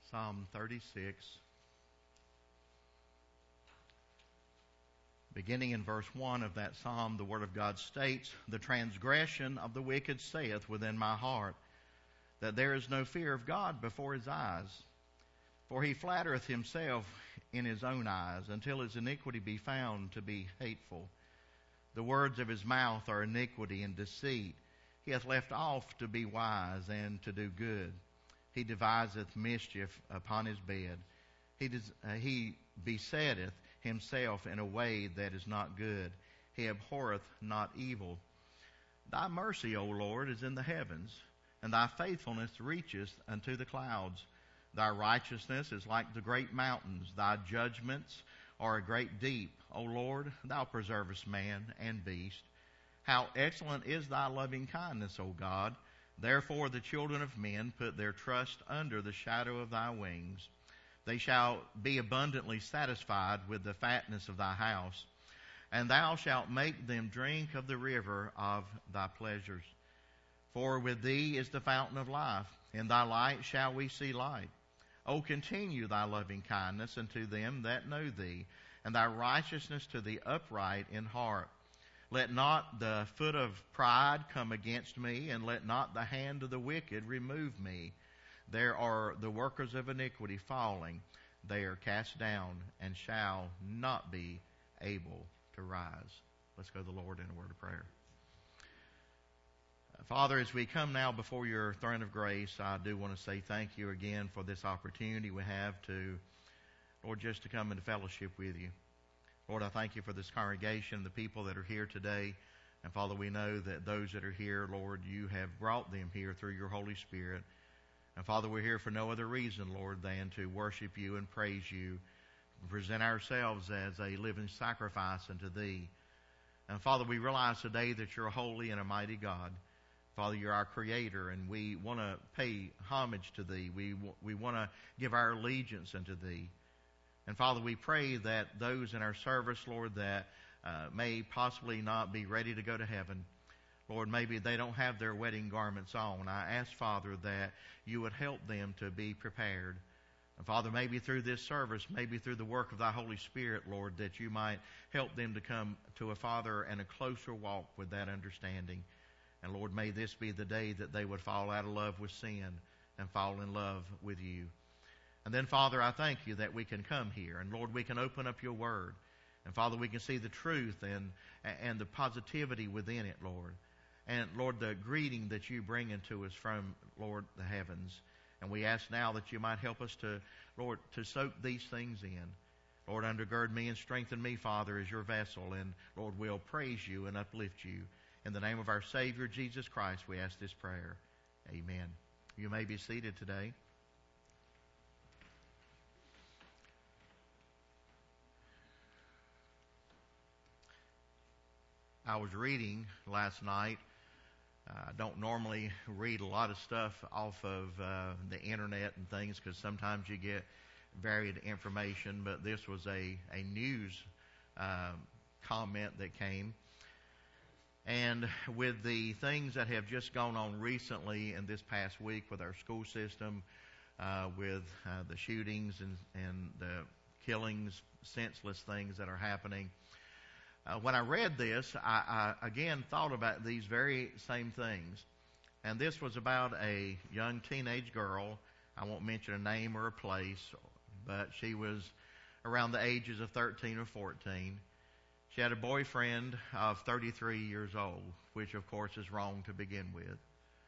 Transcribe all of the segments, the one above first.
Psalm 36, beginning in verse 1 of that psalm, the Word of God states, "The transgression of the wicked saith within my heart, that there is no fear of God before his eyes. For he flattereth himself in his own eyes, until his iniquity be found to be hateful. The words of his mouth are iniquity and deceit. He hath left off to be wise and to do good. He deviseth mischief upon his bed. He besetteth himself in a way that is not good. He abhorreth not evil. Thy mercy, O Lord, is in the heavens, and thy faithfulness reacheth unto the clouds. Thy righteousness is like the great mountains. Thy judgments are a great deep. O Lord, thou preservest man and beast. How excellent is thy loving kindness, O God! Therefore the children of men put their trust under the shadow of thy wings. They shall be abundantly satisfied with the fatness of thy house, and thou shalt make them drink of the river of thy pleasures. For with thee is the fountain of life. In thy light shall we see light. O continue thy loving kindness unto them that know thee, and thy righteousness to the upright in heart. Let not the foot of pride come against me, and let not the hand of the wicked remove me. There are the workers of iniquity falling. They are cast down and shall not be able to rise." Let's go to the Lord in a word of prayer. Father, as we come now before your throne of grace, I do want to say thank you again for this opportunity we have to, Lord, just to come into fellowship with you. Lord, I thank you for this congregation, the people that are here today. And Father, we know that those that are here, Lord, you have brought them here through your Holy Spirit. And Father, we're here for no other reason, Lord, than to worship you and praise you, present ourselves as a living sacrifice unto thee. And Father, we realize today that you're a holy and a mighty God. Father, you're our Creator, and we want to pay homage to thee. We want to give our allegiance unto thee. And Father, we pray that those in our service, Lord, that may possibly not be ready to go to heaven, Lord, maybe they don't have their wedding garments on. I ask, Father, that you would help them to be prepared. And Father, maybe through this service, maybe through the work of thy Holy Spirit, Lord, that you might help them to come to a Father and a closer walk with that understanding. And Lord, may this be the day that they would fall out of love with sin and fall in love with you. And then, Father, I thank you that we can come here. And Lord, we can open up your word. And Father, we can see the truth and the positivity within it, Lord. And Lord, the greeting that you bring into us from, Lord, the heavens. And we ask now that you might help us to, Lord, to soak these things in. Lord, undergird me and strengthen me, Father, as your vessel. And Lord, we'll praise you and uplift you. In the name of our Savior, Jesus Christ, we ask this prayer. Amen. You may be seated today. I was reading last night. I don't normally read a lot of stuff off of the internet and things because sometimes you get varied information, but this was a news comment that came. And with the things that have just gone on recently in this past week with our school system, with the shootings and the killings, senseless things that are happening, when I read this, I again thought about these very same things. And this was about a young teenage girl. I won't mention a name or a place, but she was around the ages of 13 or 14. She had a boyfriend of 33 years old, which of course is wrong to begin with.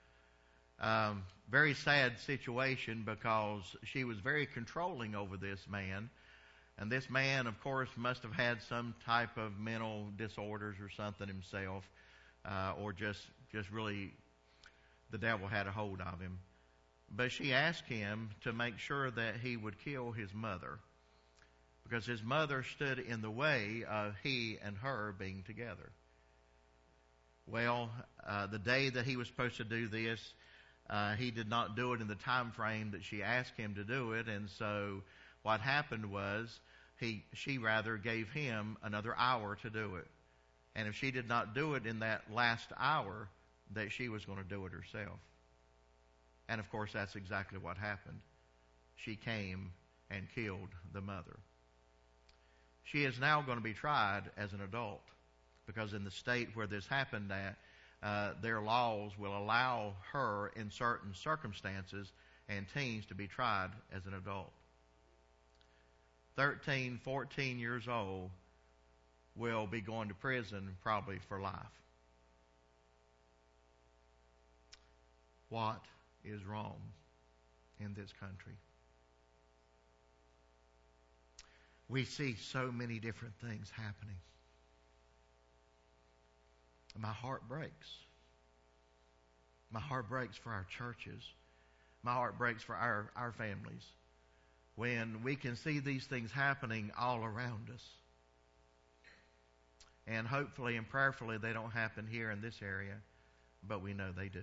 Very sad situation because she was very controlling over this man. And this man, of course, must have had some type of mental disorders or something himself, or just really the devil had a hold of him. But she asked him to make sure that he would kill his mother because his mother stood in the way of he and her being together. Well, the day that he was supposed to do this, he did not do it in the time frame that she asked him to do it, and so what happened was she gave him another hour to do it. And if she did not do it in that last hour, that she was going to do it herself. And of course, that's exactly what happened. she came and killed the mother. She is now going to be tried as an adult, because in the state where this happened at, their laws will allow her in certain circumstances and teens to be tried as an adult. 13, 14 years old will be going to prison probably for life. What is wrong in this country? We see so many different things happening. My heart breaks. My heart breaks for our churches. My heart breaks for our families when we can see these things happening all around us. And hopefully and prayerfully they don't happen here in this area, but we know they do.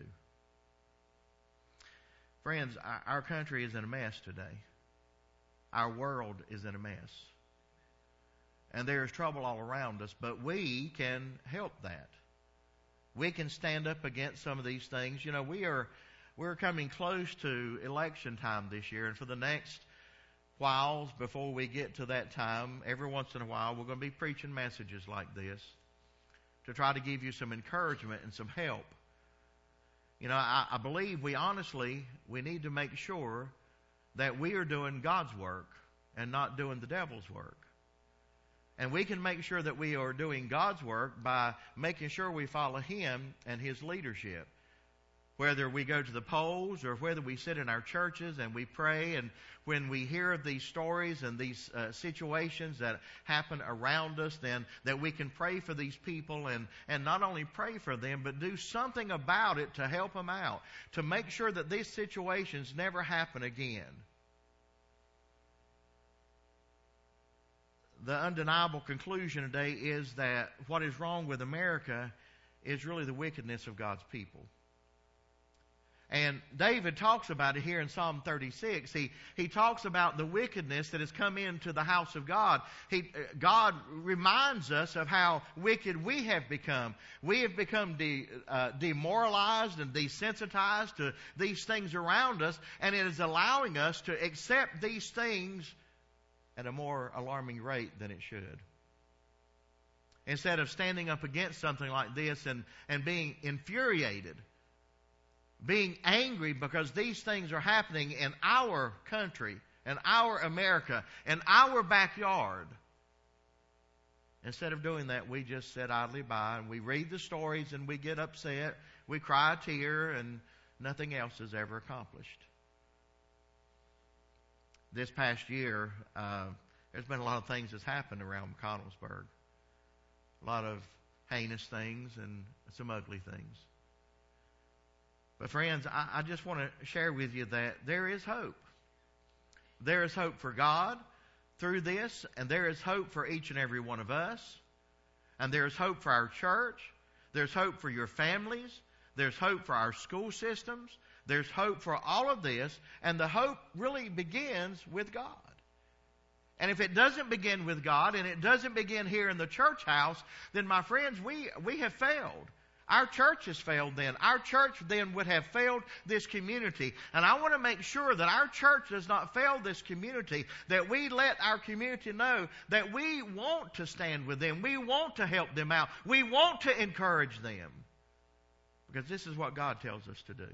Friends, our country is in a mess today. Our world is in a mess. And there is trouble all around us, but we can help that. We can stand up against some of these things. You know, we're coming close to election time this year, and for the next whiles before we get to that time, every once in a while we're going to be preaching messages like this to try to give you some encouragement and some help. You know, I believe we need to make sure that we are doing God's work and not doing the devil's work. And we can make sure that we are doing God's work by making sure we follow Him and His leadership. Whether we go to the polls or whether we sit in our churches and we pray, and when we hear of these stories and these situations that happen around us, then that we can pray for these people and not only pray for them, but do something about it to help them out, to make sure that these situations never happen again. The undeniable conclusion today is that what is wrong with America is really the wickedness of God's people. And David talks about it here in Psalm 36. He talks about the wickedness that has come into the house of God. God reminds us of how wicked we have become. We have become demoralized and desensitized to these things around us, and it is allowing us to accept these things at a more alarming rate than it should. Instead of standing up against something like this and being infuriated, being angry because these things are happening in our country, in our America, in our backyard. Instead of doing that, we just sit idly by and we read the stories and we get upset, we cry a tear, and nothing else is ever accomplished. This past year, there's been a lot of things that's happened around McConnellsburg. A lot of heinous things and some ugly things. But friends, I just want to share with you that there is hope. There is hope for God through this, and there is hope for each and every one of us. And there is hope for our church. There's hope for your families. There's hope for our school systems. There's hope for all of this, and the hope really begins with God. And if it doesn't begin with God, and it doesn't begin here in the church house, then my friends, we have failed. Our church has failed then. Our church then would have failed this community. And I want to make sure that our church does not fail this community, that we let our community know that we want to stand with them. We want to help them out. We want to encourage them. Because this is what God tells us to do.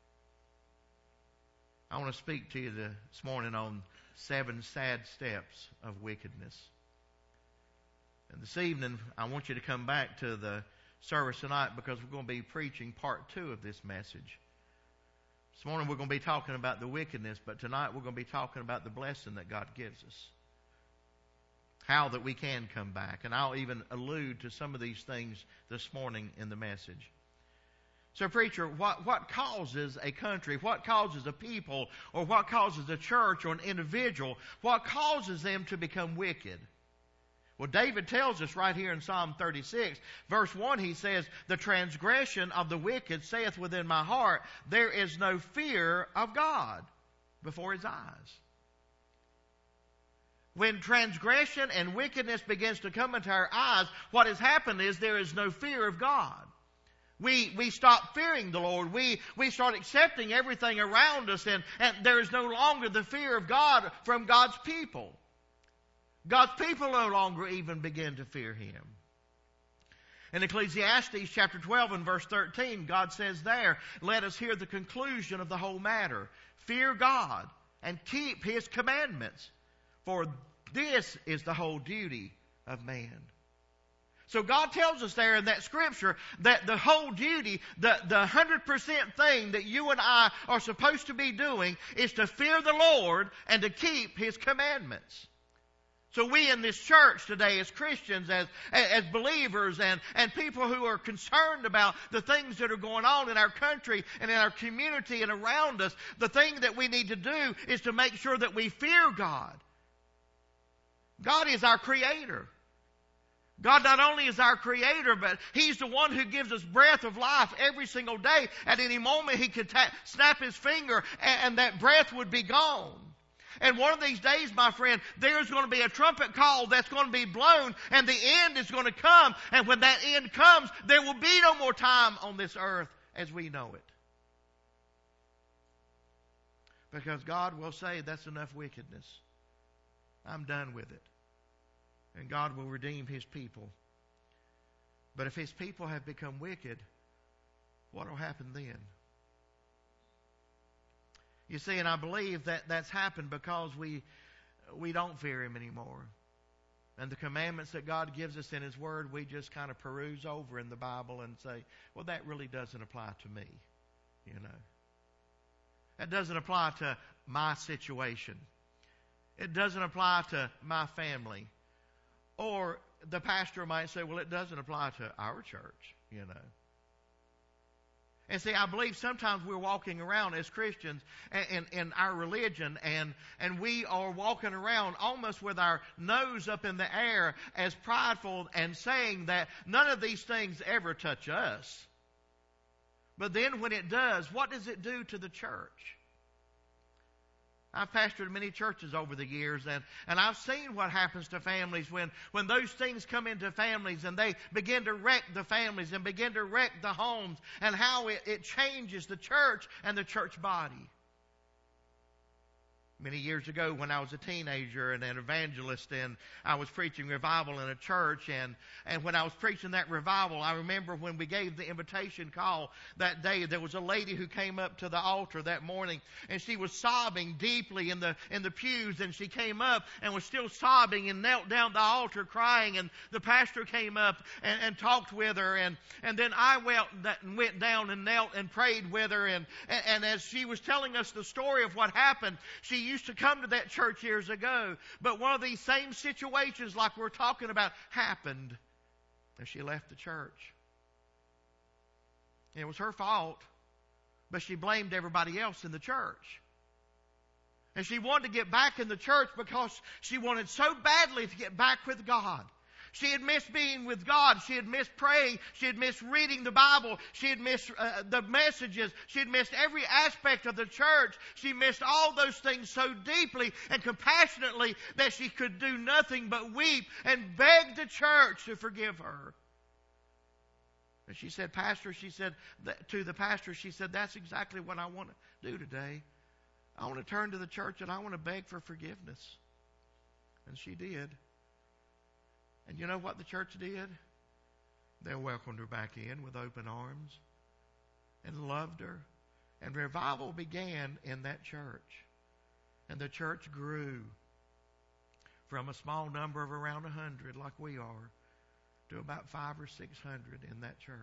I want to speak to you this morning on 7 sad steps of wickedness. And this evening, I want you to come back to the service tonight because we're going to be preaching part 2 of this message. This morning we're going to be talking about the wickedness, but tonight we're going to be talking about the blessing that God gives us. How that we can come back. And I'll even allude to some of these things this morning in the message. So preacher, what causes a country, what causes a people, or what causes a church or an individual, what causes them to become wicked? Well, David tells us right here in Psalm 36, verse 1, he says, "The transgression of the wicked saith within my heart, there is no fear of God before his eyes." When transgression and wickedness begins to come into our eyes, what has happened is there is no fear of God. We stop fearing the Lord. We start accepting everything around us, and there is no longer the fear of God from God's people. God's people no longer even begin to fear Him. In Ecclesiastes chapter 12 and verse 13, God says there, let us hear the conclusion of the whole matter. Fear God and keep His commandments, for this is the whole duty of man. So God tells us there in that scripture that the whole duty, the 100% thing that you and I are supposed to be doing is to fear the Lord and to keep His commandments. So we in this church today as Christians, as believers and people who are concerned about the things that are going on in our country and in our community and around us, the thing that we need to do is to make sure that we fear God. God is our Creator. God not only is our Creator, but He's the one who gives us breath of life every single day. At any moment He could snap His finger and that breath would be gone. And one of these days, my friend, there's going to be a trumpet call that's going to be blown, and the end is going to come. And when that end comes, there will be no more time on this earth as we know it. Because God will say, that's enough wickedness. I'm done with it. And God will redeem His people. But if His people have become wicked, what will happen then? You see, and I believe that that's happened because we don't fear Him anymore. And the commandments that God gives us in His Word, we just kind of peruse over in the Bible and say, well, that really doesn't apply to me. You know. That doesn't apply to my situation. It doesn't apply to my family. Or the pastor might say, well, it doesn't apply to our church, you know. And see, I believe sometimes we're walking around as Christians in our religion, and we are walking around almost with our nose up in the air as prideful and saying that none of these things ever touch us. But then when it does, what does it do to the church? I've pastored many churches over the years, and I've seen what happens to families when those things come into families and they begin to wreck the families and begin to wreck the homes, and how it changes the church and the church body. Many years ago when I was a teenager and an evangelist, and I was preaching revival in a church, and when I was preaching that revival, I remember when we gave the invitation call that day, there was a lady who came up to the altar that morning, and she was sobbing deeply in the pews, and she came up and was still sobbing and knelt down the altar crying, and the pastor came up and talked with her, and then I went down and knelt and prayed with her, and as she was telling us the story of what happened, she used to come to that church years ago, but one of these same situations like we're talking about happened, and she left the church. It was her fault, but she blamed everybody else in the church. And she wanted to get back in the church because she wanted so badly to get back with God. She had missed being with God. She had missed praying. She had missed reading the Bible. She had missed the messages. She had missed every aspect of the church. She missed all those things so deeply and compassionately that she could do nothing but weep and beg the church to forgive her. And she said, Pastor, to the pastor, she said, that's exactly what I want to do today. I want to turn to the church and I want to beg for forgiveness. And she did. And you know what the church did? They welcomed her back in with open arms and loved her. And revival began in that church. And the church grew from a small number of around 100 like we are to about 500 or 600 in that church.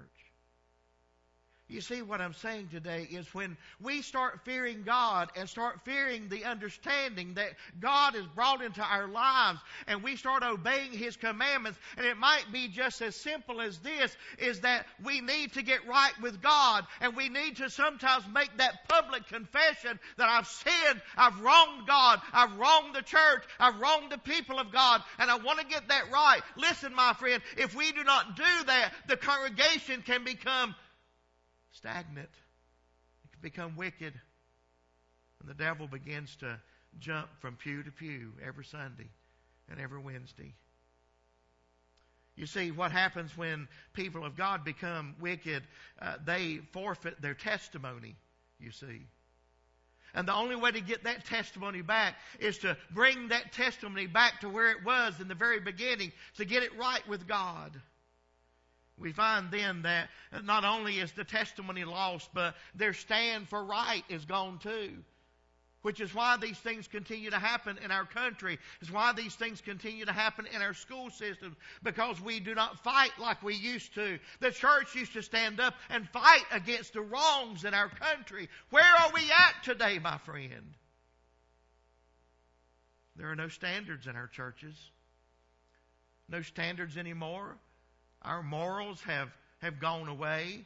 You see, what I'm saying today is when we start fearing God and start fearing the understanding that God has brought into our lives, and we start obeying His commandments, and it might be just as simple as this, is that we need to get right with God, and we need to sometimes make that public confession that I've sinned, I've wronged God, I've wronged the church, I've wronged the people of God, and I want to get that right. Listen, my friend, if we do not do that, the congregation can become stagnant. It can become wicked. And the devil begins to jump from pew to pew every Sunday and every Wednesday. You see, what happens when people of God become wicked, they forfeit their testimony, you see. And the only way to get that testimony back is to bring that testimony back to where it was in the very beginning, to get it right with God. We find then that not only is the testimony lost, but their stand for right is gone too. Which is why these things continue to happen in our country. It's why these things continue to happen in our school systems. Because we do not fight like we used to. The church used to stand up and fight against the wrongs in our country. Where are we at today, my friend? There are no standards in our churches. No standards anymore. Our morals have gone away.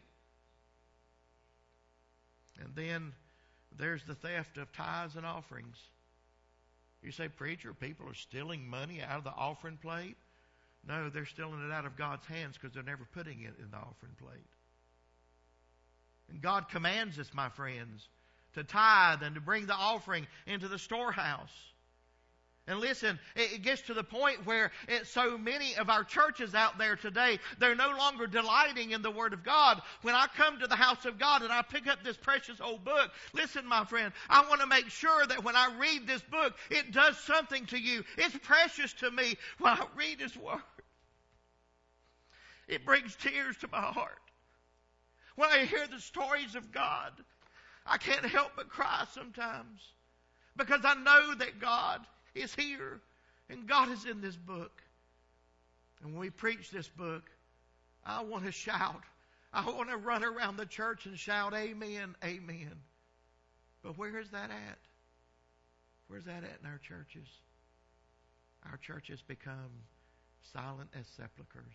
And then there's the theft of tithes and offerings. You say, preacher, people are stealing money out of the offering plate? No, they're stealing it out of God's hands because they're never putting it in the offering plate. And God commands us, my friends, to tithe and to bring the offering into the storehouse. And listen, it gets to the point where so many of our churches out there today, they're no longer delighting in the Word of God. When I come to the house of God and I pick up this precious old book, listen, my friend, I want to make sure that when I read this book, it does something to you. It's precious to me when I read His Word. It brings tears to my heart. When I hear the stories of God, I can't help but cry sometimes because I know that God is here, and God is in this book. And when we preach this book, I want to shout. I want to run around the church and shout, amen, amen. But where is that at? Where's that at in our churches? Our churches become silent as sepulchres.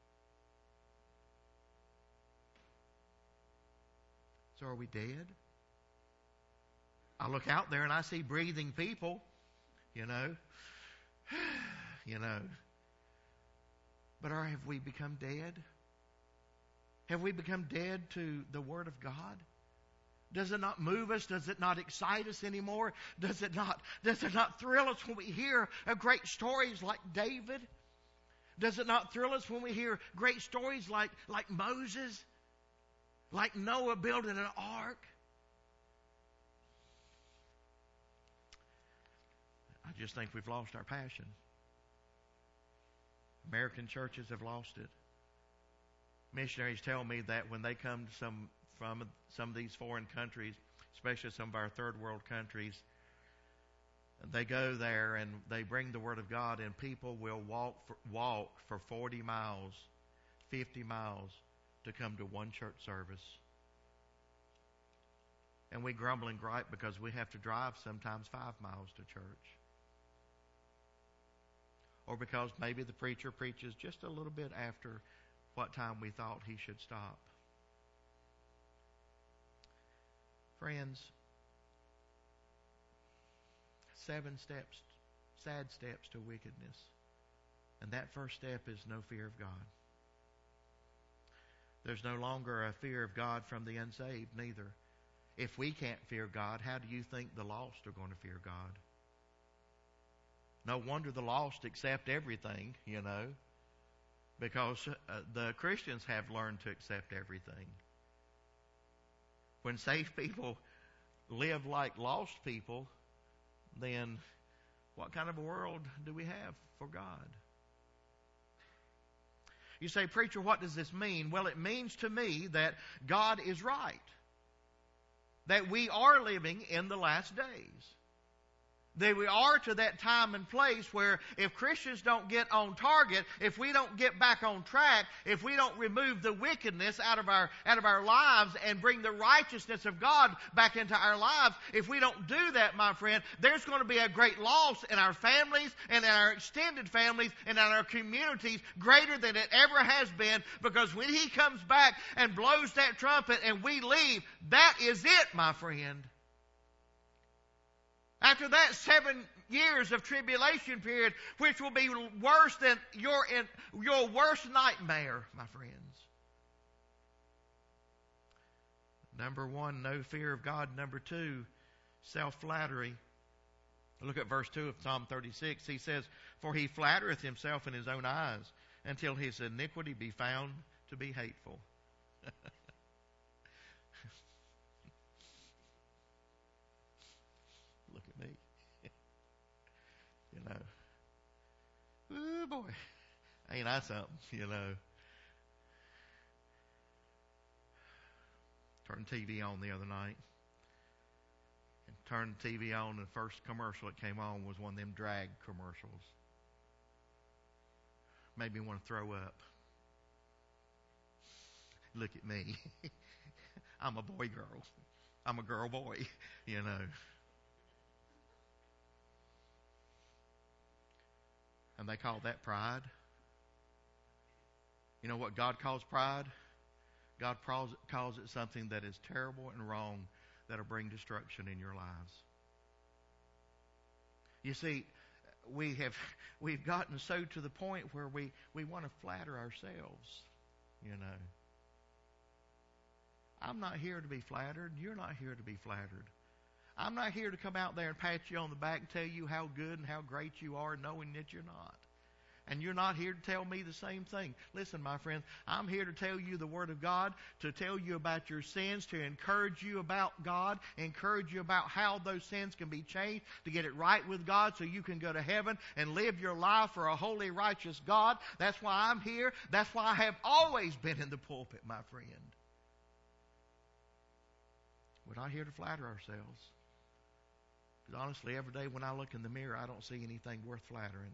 So are we dead? I look out there and I see breathing people. You know. But have we become dead? Have we become dead to the Word of God? Does it not move us? Does it not excite us anymore? Does it not thrill us when we hear of great stories like David? Does it not thrill us when we hear great stories like Moses? Like Noah building an ark? I just think we've lost our passion. American churches have lost it. Missionaries tell me that when they come to from some of these foreign countries, especially some of our third world countries, they go there and they bring the Word of God, and people will walk for 40 miles, 50 miles to come to one church service. And we grumble and gripe because we have to drive sometimes 5 miles to church. Or because maybe the preacher preaches just a little bit after what time we thought he should stop. Friends, 7 steps, sad steps to wickedness. And that first step is no fear of God. There's no longer a fear of God from the unsaved, neither. If we can't fear God, how do you think the lost are going to fear God? No wonder the lost accept everything, because the Christians have learned to accept everything. When saved people live like lost people, then what kind of a world do we have for God? You say, preacher, what does this mean? Well, it means to me that God is right. That we are living in the last days. That we are to that time and place where if Christians don't get on target, if we don't get back on track, if we don't remove the wickedness out of our lives and bring the righteousness of God back into our lives, if we don't do that, my friend, there's going to be a great loss in our families and in our extended families and in our communities greater than it ever has been, because when He comes back and blows that trumpet and we leave, that is it, my friend. After that 7 years of tribulation period, which will be worse than your worst nightmare, my friends. Number 1, no fear of God. Number 2, self-flattery. Look at verse 2 of Psalm 36. He says, "For he flattereth himself in his own eyes. until his iniquity be found to be hateful. Look at me. Ooh, boy. Ain't I something, Turned TV on the other night. And turned the TV on, and the first commercial that came on was one of them drag commercials. Made me want to throw up. Look at me. I'm a boy girl. I'm a girl boy, And they call that pride. You know what God calls pride? God calls it something that is terrible and wrong that will bring destruction in your lives. You see, we've gotten so to the point where we want to flatter ourselves, I'm not here to be flattered. You're not here to be flattered. I'm not here to come out there and pat you on the back and tell you how good and how great you are, knowing that you're not. And you're not here to tell me the same thing. Listen, my friends, I'm here to tell you the Word of God, to tell you about your sins, to encourage you about God, encourage you about how those sins can be changed, to get it right with God so you can go to heaven and live your life for a holy, righteous God. That's why I'm here. That's why I have always been in the pulpit, my friend. We're not here to flatter ourselves. Because honestly, every day when I look in the mirror, I don't see anything worth flattering.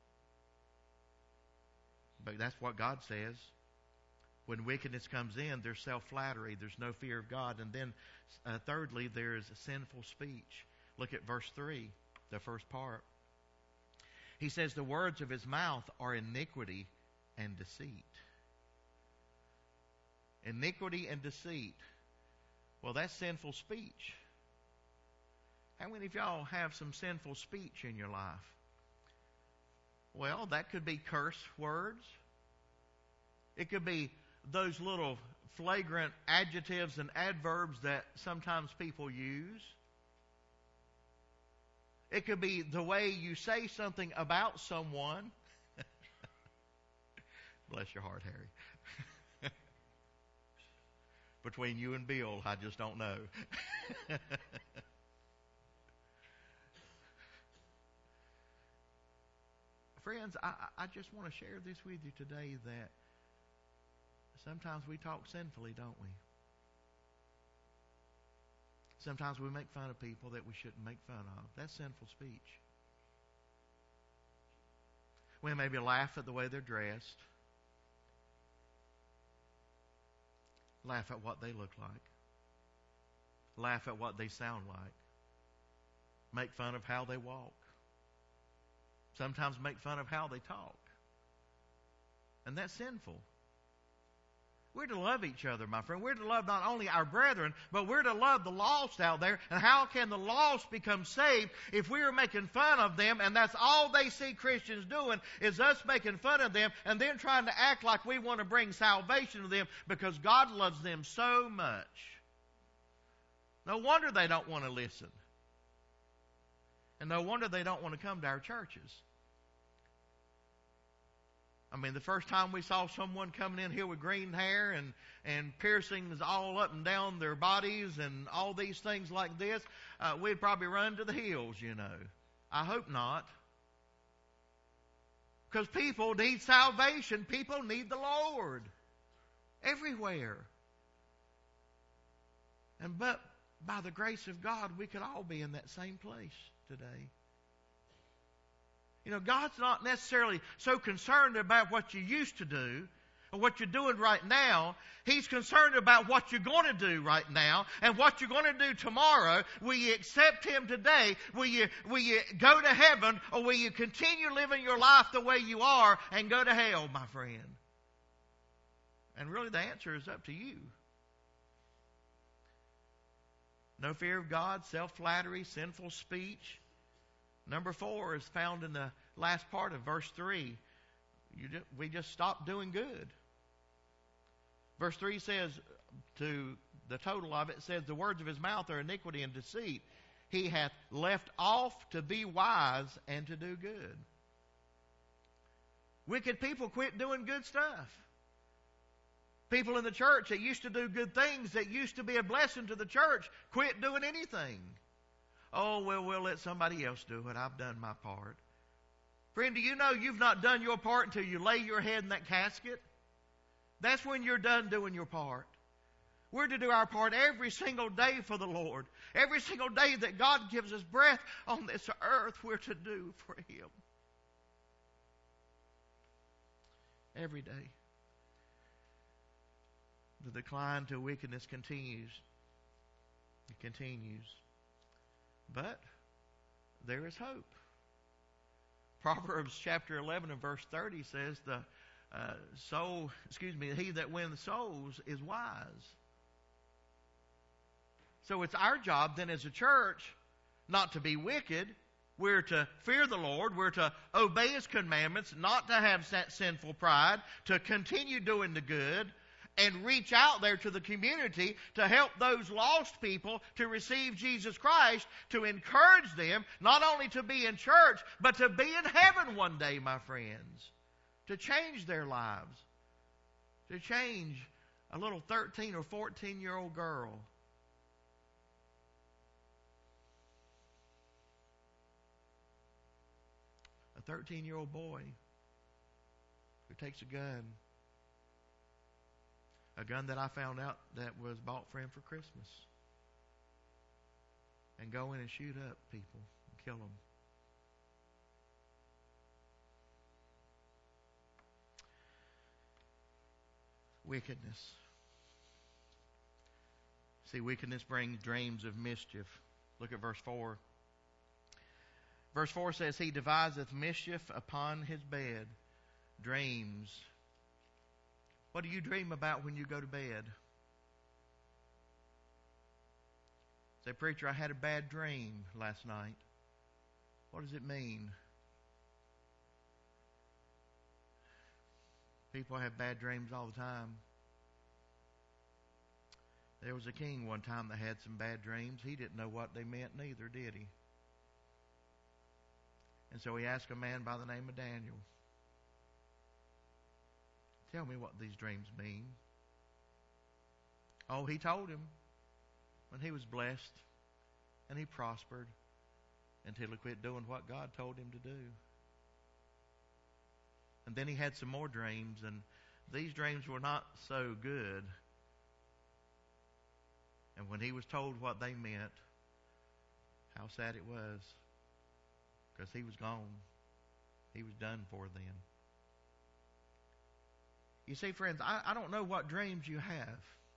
But that's what God says. When wickedness comes in, there's self-flattery. There's no fear of God. And then, thirdly, there is sinful speech. Look at verse 3, the first part. He says, the words of his mouth are iniquity and deceit. Iniquity and deceit. Well, that's sinful speech. How many of y'all have some sinful speech in your life? Well, that could be curse words. It could be those little flagrant adjectives and adverbs that sometimes people use. It could be the way you say something about someone. Bless your heart, Harry. Between you and Bill, I just don't know. Friends, I just want to share this with you today that sometimes we talk sinfully, don't we? Sometimes we make fun of people that we shouldn't make fun of. That's sinful speech. We maybe laugh at the way they're dressed. Laugh at what they look like. Laugh at what they sound like. Make fun of how they walk. Sometimes make fun of how they talk. And that's sinful. We're to love each other, my friend. We're to love not only our brethren, but we're to love the lost out there. And how can the lost become saved if we are making fun of them and that's all they see Christians doing is us making fun of them and then trying to act like we want to bring salvation to them because God loves them so much. No wonder they don't want to listen. And no wonder they don't want to come to our churches. I mean, the first time we saw someone coming in here with green hair and piercings all up and down their bodies and all these things like this, we'd probably run to the hills, I hope not. Because people need salvation. People need the Lord. Everywhere. But by the grace of God, we could all be in that same place today. God's not necessarily so concerned about what you used to do or what you're doing right now. He's concerned about what you're going to do right now and what you're going to do tomorrow. Will you accept Him today? Will you go to heaven, or will you continue living your life the way you are and go to hell, my friend? And really the answer is up to you. No fear of God, self-flattery, sinful speech. Number 4 is found in the last part of verse 3. We just stopped doing good. Verse 3 says, to the total of it, says, the words of his mouth are iniquity and deceit. He hath left off to be wise and to do good. Wicked people quit doing good stuff. People in the church that used to do good things, that used to be a blessing to the church, quit doing anything. Oh, well, we'll let somebody else do it. I've done my part. Friend, do you know you've not done your part until you lay your head in that casket? That's when you're done doing your part. We're to do our part every single day for the Lord. Every single day that God gives us breath on this earth, we're to do for Him. Every day. The decline to wickedness continues. It continues. But there is hope. Proverbs chapter 11 and verse 30 says, he that wins souls is wise. So it's our job then as a church not to be wicked. We're to fear the Lord. We're to obey His commandments, not to have sinful pride, to continue doing the good, and reach out there to the community to help those lost people to receive Jesus Christ, to encourage them not only to be in church, but to be in heaven one day, my friends, to change their lives, to change a little 13 or 14-year-old girl. A 13-year-old boy who takes a gun that I found out that was bought for him for Christmas, and go in and shoot up people and kill them. Wickedness. See, wickedness brings dreams of mischief. Look at verse 4. Verse 4 says, he deviseth mischief upon his bed. Dreams. What do you dream about when you go to bed? Say, preacher, I had a bad dream last night. What does it mean? People have bad dreams all the time. There was a king one time that had some bad dreams. He didn't know what they meant neither, did he? And so he asked a man by the name of Daniel, tell me what these dreams mean. Oh, he told him. And he was blessed. And he prospered until he quit doing what God told him to do. And then he had some more dreams, and these dreams were not so good. And when he was told what they meant, how sad it was. Because he was gone. He was done for then. You see, friends, I don't know what dreams you have.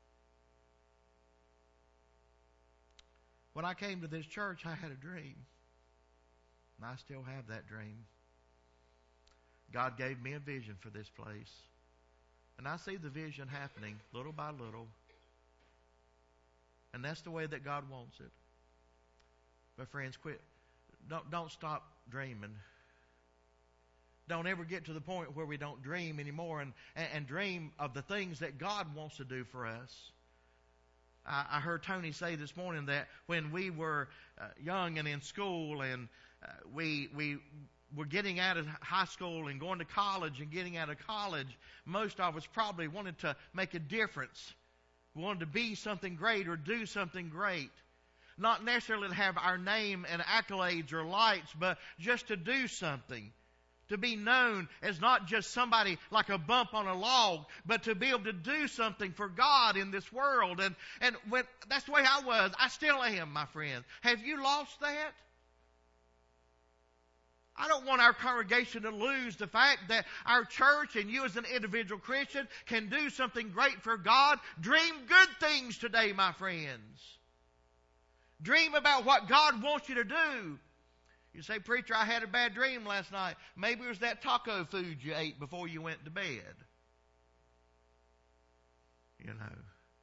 When I came to this church, I had a dream. And I still have that dream. God gave me a vision for this place. And I see the vision happening little by little. And that's the way that God wants it. But friends, quit. Don't stop dreaming. Don't ever get to the point where we don't dream anymore and dream of the things that God wants to do for us. I heard Tony say this morning that when we were young and in school, and we were getting out of high school and going to college and getting out of college, most of us probably wanted to make a difference. We wanted to be something great or do something great. Not necessarily to have our name and accolades or lights, but just to do something. To be known as not just somebody like a bump on a log, but to be able to do something for God in this world. And when, that's the way I was. I still am, my friends. Have you lost that? I don't want our congregation to lose the fact that our church and you as an individual Christian can do something great for God. Dream good things today, my friends. Dream about what God wants you to do. You say, preacher, I had a bad dream last night. Maybe it was that taco food you ate before you went to bed. You know.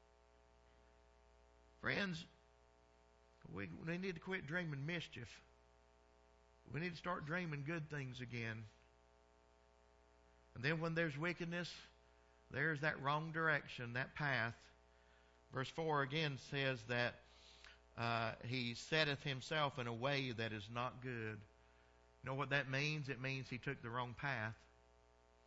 Friends, we need to quit dreaming mischief. We need to start dreaming good things again. And then when there's wickedness, there's that wrong direction, that path. Verse 4 again says that he setteth himself in a way that is not good. You know what that means? It means he took the wrong path.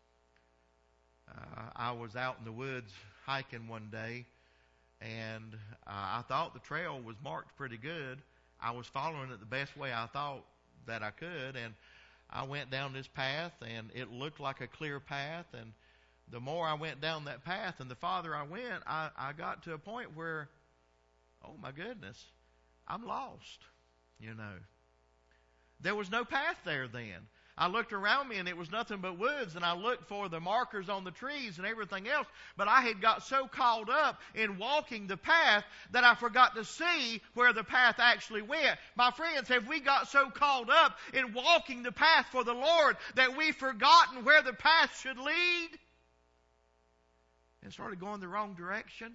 I was out in the woods hiking one day, and I thought the trail was marked pretty good. I was following it the best way I thought that I could, and I went down this path, and it looked like a clear path, and the more I went down that path and the farther I went, I got to a point where, oh my goodness, I'm lost, you know. There was no path there then. I looked around me and it was nothing but woods, and I looked for the markers on the trees and everything else, but I had got so caught up in walking the path that I forgot to see where the path actually went. My friends, have we got so caught up in walking the path for the Lord that we've forgotten where the path should lead and started going the wrong direction?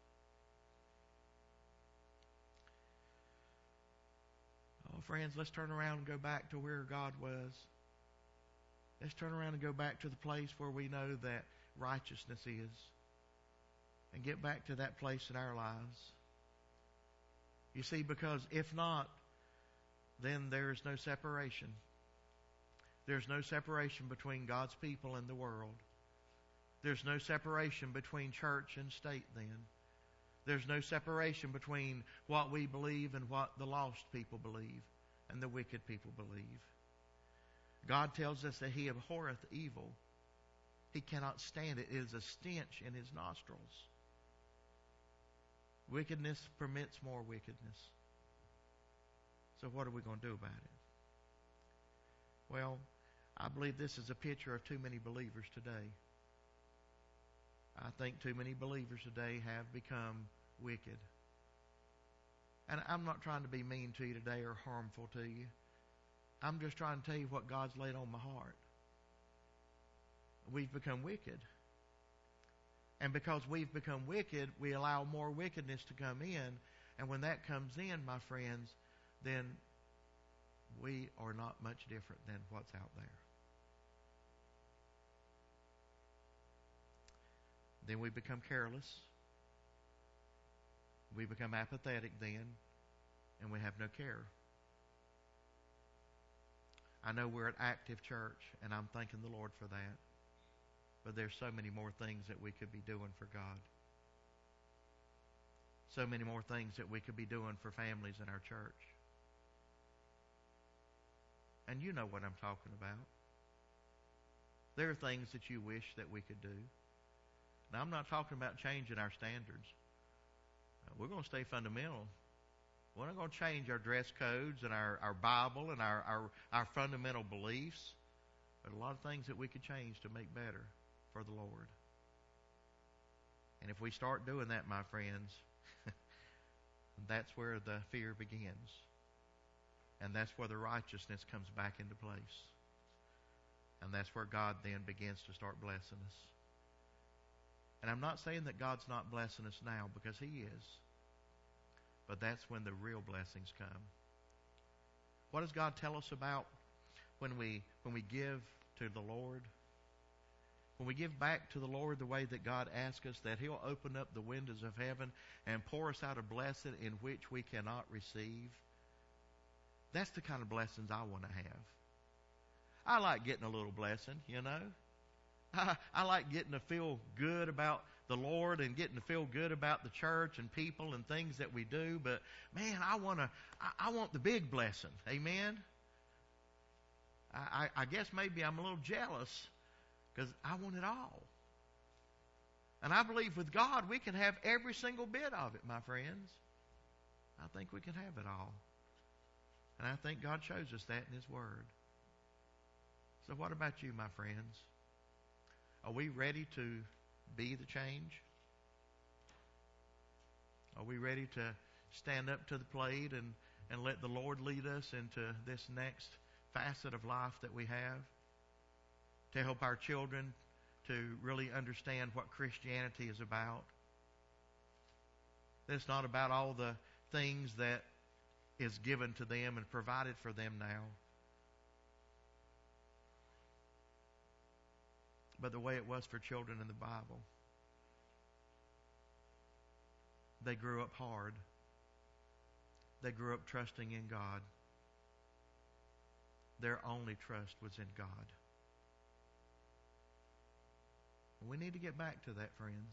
Oh, friends, let's turn around and go back to where God was. Let's turn around and go back to the place where we know that righteousness is, and get back to that place in our lives. You see, because if not, then there is no separation. There's no separation between God's people and the world. There's no separation between church and state then. There's no separation between what we believe and what the lost people believe and the wicked people believe. God tells us that He abhorreth evil. He cannot stand it. It is a stench in His nostrils. Wickedness permits more wickedness. So what are we going to do about it? Well, I believe this is a picture of too many believers today. I think too many believers today have become wicked. And I'm not trying to be mean to you today or harmful to you. I'm just trying to tell you what God's laid on my heart. We've become wicked. And because we've become wicked, we allow more wickedness to come in. And when that comes in, my friends, then we are not much different than what's out there. Then we become careless. We become apathetic then, and we have no care. I know we're an active church, and I'm thanking the Lord for that. But there's so many more things that we could be doing for God. So many more things that we could be doing for families in our church. And you know what I'm talking about. There are things that you wish that we could do. Now, I'm not talking about changing our standards. We're going to stay fundamental. We're not going to change our dress codes and our Bible and our fundamental beliefs. But a lot of things that we could change to make better for the Lord. And if we start doing that, my friends, that's where the fear begins. And that's where the righteousness comes back into place. And that's where God then begins to start blessing us. And I'm not saying that God's not blessing us now, because He is. But that's when the real blessings come. What does God tell us about when we give to the Lord? When we give back to the Lord the way that God asks us, that He'll open up the windows of heaven and pour us out a blessing in which we cannot receive. That's the kind of blessings I want to have. I like getting a little blessing, you know. I like getting to feel good about the Lord and getting to feel good about the church and people and things that we do. But, man, I want the big blessing. Amen? I guess maybe I'm a little jealous because I want it all. And I believe with God we can have every single bit of it, my friends. I think we can have it all. And I think God shows us that in His Word. So what about you, my friends? Are we ready to be the change? Are we ready to stand up to the plate and let the Lord lead us into this next facet of life that we have? To help our children to really understand what Christianity is about. It's not about all the things that is given to them and provided for them now, but the way it was for children in the Bible. They grew up hard. They grew up trusting in God. Their only trust was in God. We need to get back to that, friends.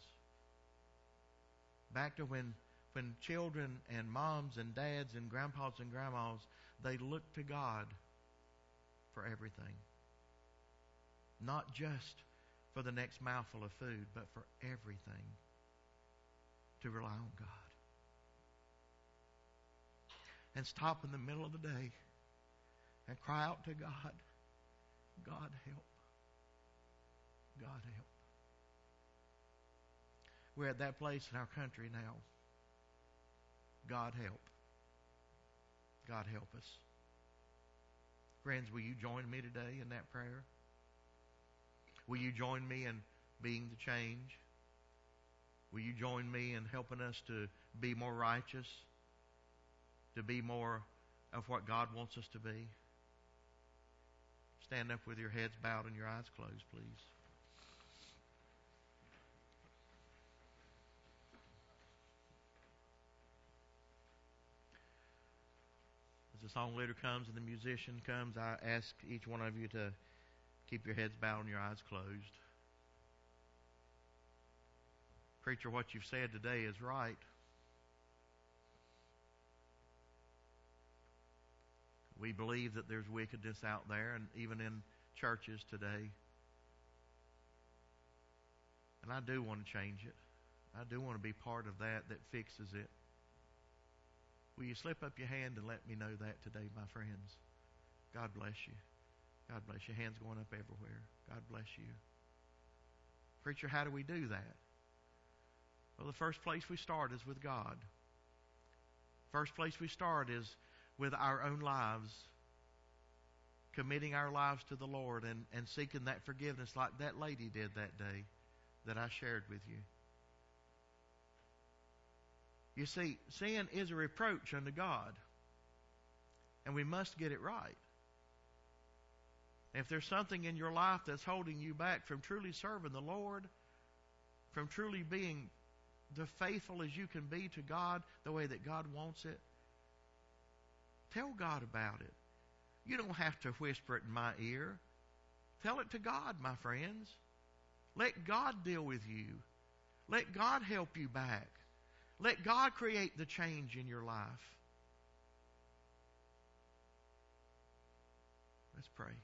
Back to when children and moms and dads and grandpas and grandmas, they looked to God for everything. Not just for the next mouthful of food, but for everything. To rely on God. And stop in the middle of the day and cry out to God, God help. God help. We're at that place in our country now. God help. God help us. Friends, will you join me today in that prayer? Will you join me in being the change? Will you join me in helping us to be more righteous? To be more of what God wants us to be? Stand up with your heads bowed and your eyes closed, please. As the song leader comes and the musician comes, I ask each one of you to keep your heads bowed and your eyes closed. Preacher, what you've said today is right. We believe that there's wickedness out there, and even in churches today. And I do want to change it. I do want to be part of that fixes it. Will you slip up your hand and let me know that today, my friends? God bless you. God bless you. Hands going up everywhere. God bless you. Preacher, how do we do that? Well, the first place we start is with God. First place we start is with our own lives, committing our lives to the Lord and seeking that forgiveness like that lady did that day that I shared with you. You see, sin is a reproach unto God, and we must get it right. If there's something in your life that's holding you back from truly serving the Lord, from truly being the faithful as you can be to God the way that God wants it, tell God about it. You don't have to whisper it in my ear. Tell it to God, my friends. Let God deal with you. Let God help you back. Let God create the change in your life. Let's pray.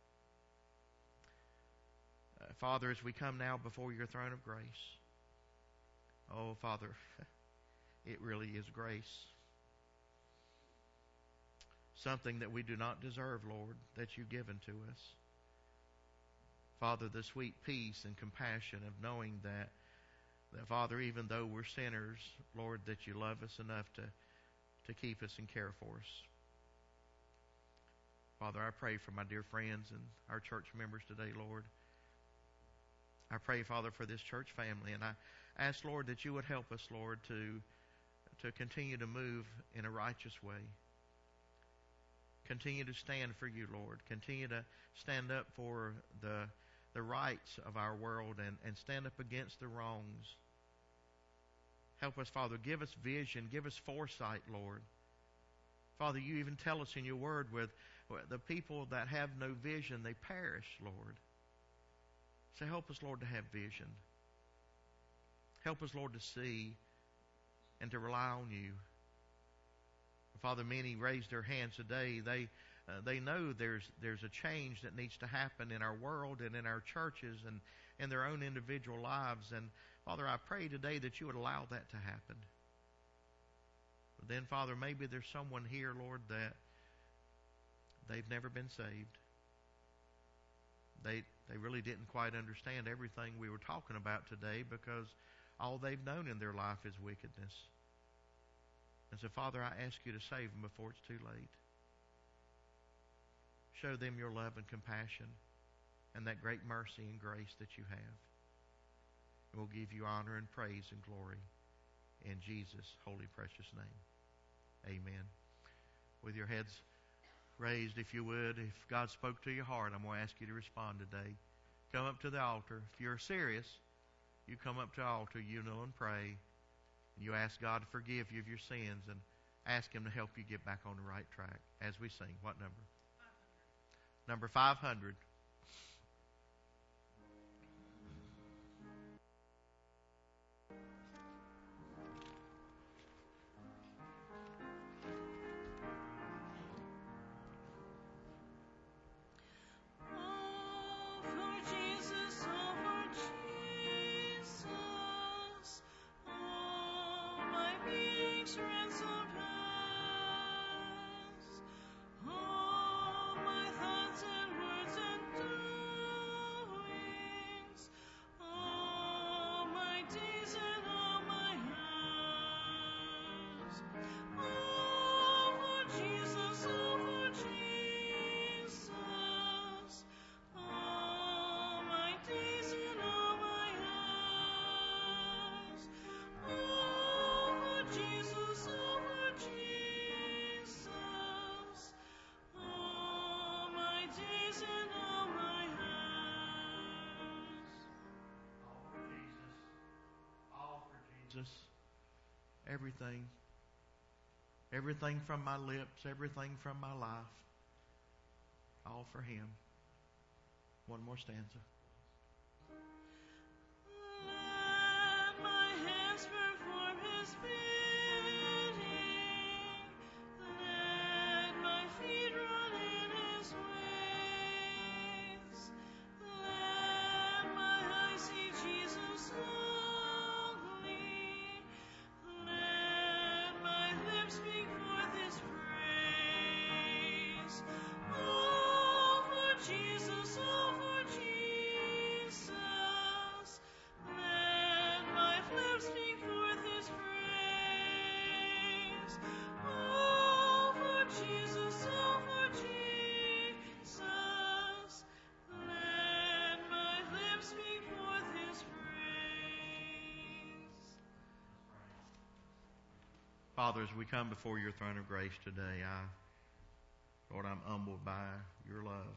Father, as we come now before your throne of grace, oh, Father, it really is grace. Something that we do not deserve, Lord, that you've given to us. Father, the sweet peace and compassion of knowing that Father, even though we're sinners, Lord, that you love us enough to keep us and care for us. Father, I pray for my dear friends and our church members today, Lord. I pray, Father, for this church family, and I ask, Lord, that you would help us, Lord, to continue to move in a righteous way. Continue to stand for you, Lord. Continue to stand up for the rights of our world and stand up against the wrongs. Help us, Father. Give us vision. Give us foresight, Lord. Father, you even tell us in your word with the people that have no vision, they perish, Lord. So help us, Lord, to have vision. Help us, Lord, to see and to rely on you. Father, many raised their hands today. They know there's a change that needs to happen in our world and in our churches and in their own individual lives. And Father, I pray today that you would allow that to happen. But then, Father, maybe there's someone here, Lord, that they've never been saved. They really didn't quite understand everything we were talking about today because all they've known in their life is wickedness. And so, Father, I ask you to save them before it's too late. Show them your love and compassion and that great mercy and grace that you have. And we'll give you honor and praise and glory in Jesus' holy, precious name. Amen. With your heads raised, if you would, if God spoke to your heart, I'm going to ask you to respond today. Come up to the altar. If you're serious, you come up to the altar, you kneel and pray. You ask God to forgive you of your sins and ask Him to help you get back on the right track as we sing. What number? 500. Number 500. Jesus. Everything. Everything from my lips, everything from my life. All for Him. One more stanza. Let my hands perform His bidding. Let my feet run in His ways. Let my eyes see Jesus only. Let my lips speak forth His praise. All for Jesus, all for Jesus. Let my lips speak forth His praise. All for Jesus, all for Jesus. Let my lips speak forth His praise. Father, as we come before your throne of grace today, Lord, I'm humbled by your love.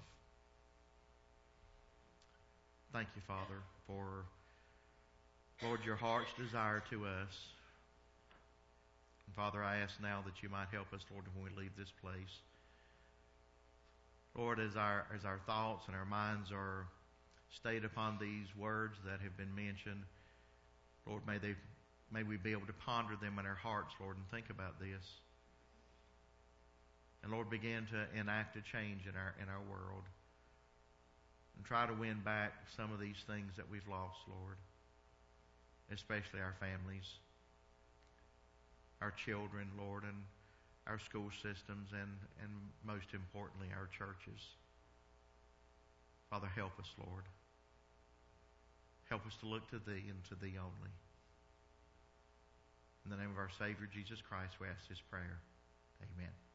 Thank you, Father, for, Lord, your heart's desire to us. And Father, I ask now that you might help us, Lord, when we leave this place. Lord, as our thoughts and our minds are stayed upon these words that have been mentioned, Lord, may we be able to ponder them in our hearts, Lord, and think about this. And Lord, begin to enact a change in our world. And try to win back some of these things that we've lost, Lord. Especially our families, our children, Lord, and our school systems, and most importantly, our churches. Father, help us, Lord. Help us to look to Thee and to Thee only. In the name of our Savior, Jesus Christ, we ask this prayer. Amen.